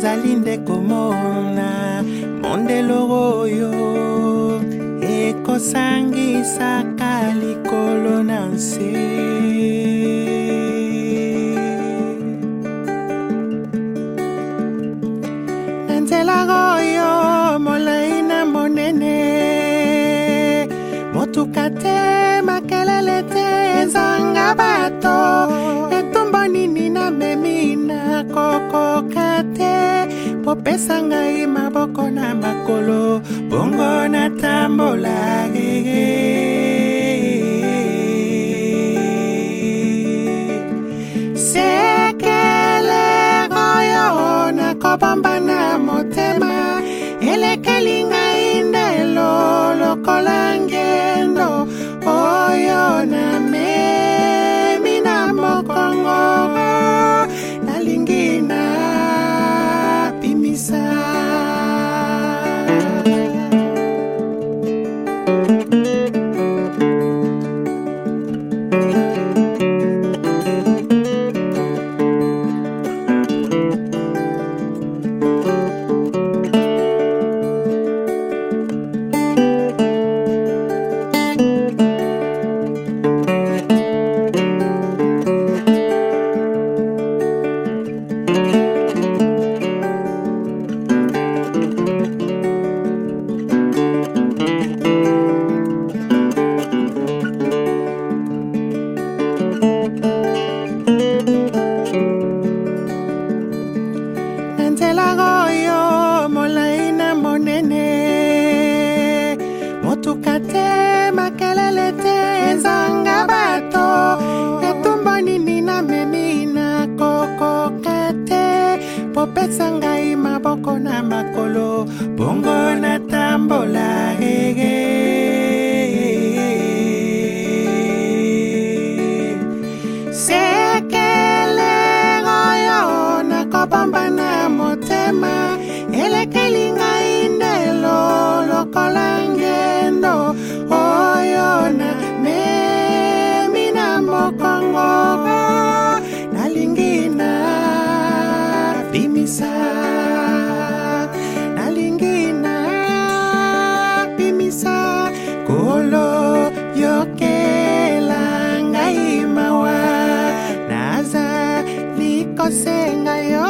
nazali nde komona mondelo oyo ekosangisaka likolo na nse. Nzela oyo molai na monene, motuka te makelele te ezanga bato, etumba nini na memi na kokoka te, popesa ngai maboko na makolo bongo na tambola. Sekele oyo na kobamba na motema, elekeli ngai ndelo lokola ngendo oyo na memi na mokongo, nalingi na bimisa. Nzela oyo molai na monene, motuka te makelele te ezanga bato, etumba nini na memi na kokoka te, popesa ngai maboko na makolo bongo na tambola. Sekele oyo na kobamba na motema, elekeli ngai ndelo lokola ngendo oyo na memi na mokongo, nalingi na bimisa, nalingi na bimisa. Kolo yokela ngai mawa, nazali kosenga yo